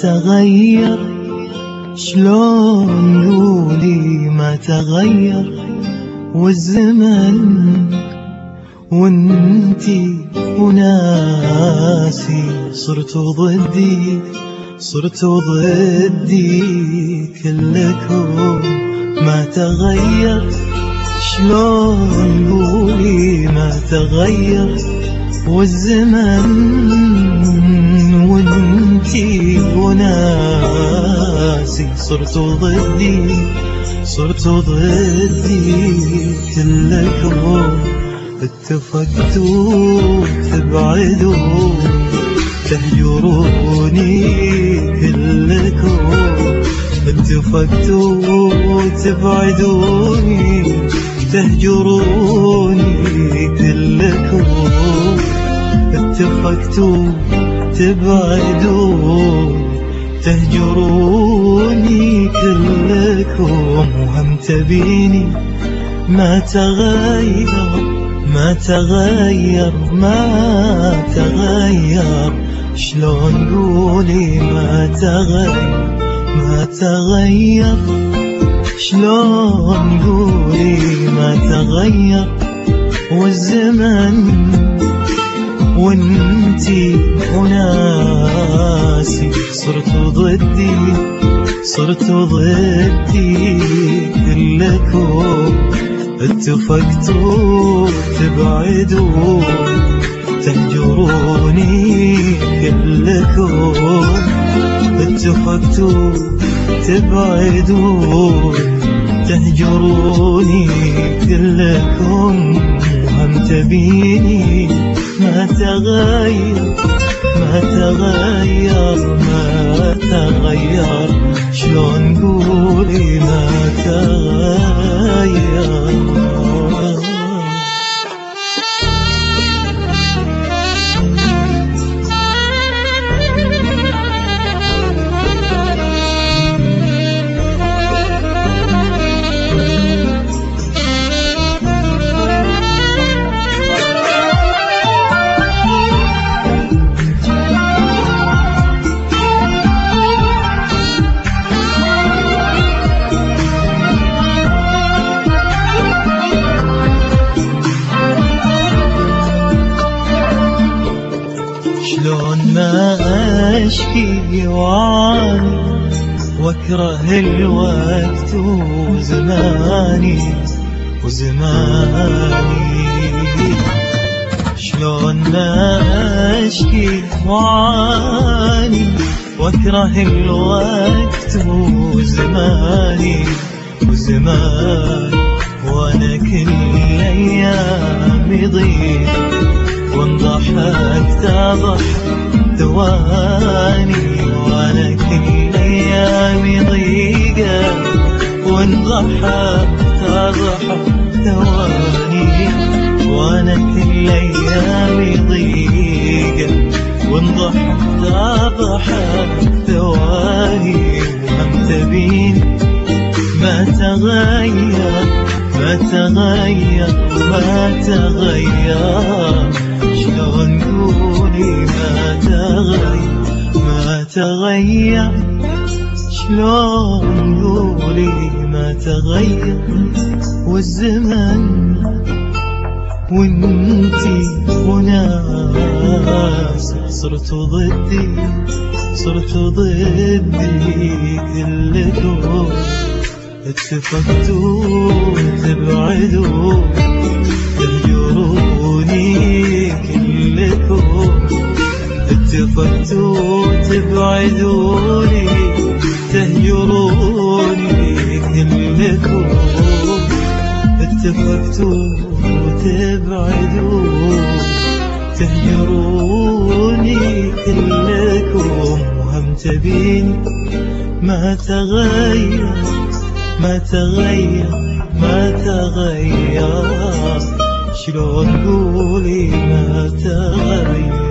تغير، شلون قولي ما تغير، والزمن وانتي وناسي صرتوا ضدي، صرتوا ضدي كلكم ما تغير، شلون قولي ما تغير، والزمن وانتي وناسي صرتوا ضدي، صرتوا ضدي كلكم، اتفقتوا تبعدوا تهجروني كلكم، اتفقتوا تبعدوني تهجروني كلكم، اتفقتوا تبعدون تهجروني كلكم، وهم تبيني ما تغير، ما تغير، ما تغير، شلون قولي ما تغير، ما تغير، شلون قولي ما تغير، والزمن وانتي وناسي صرتوا ضدي، صرتوا ضدي كلكم، اتفقتوا تبعدوا تهجروني كلكم، اتفقتوا تبعدوا تهجروني كلكم، وهم تبيني ما تغير، ما تغير، ما تغير، شلون قولي ما تغير. شلون ما أشكي وعاني واكره الوقت وزماني، وزماني، شلون ما أشكي وعاني واكره الوقت وزماني، وزماني، وانا كل ايام يضيع وانضحك تضحك ثواني، وانا كل ايامي ضيقة وانضحك تضحك ثواني، وانا كل ايامي ضيقة وانضحك تضحك ثواني، وهم تبين ما تغير، ما تغير، ما تغير، شلون قولي ما تغير، ما تغير، شلون قولي ما تغير، والزمن وانتي وناس صرتوا ضدي، صرتوا ضدي كلكم، اتفقتوا تبعدوا تهجروني كلكم، اتفقتوا تبعدوني تهجروني كلكم، اتفقتوا تبعدوا تهجروني كلكم، وهم تبيني ما تغير، ما تغير، ما تغير، شلون قولي ما تغير.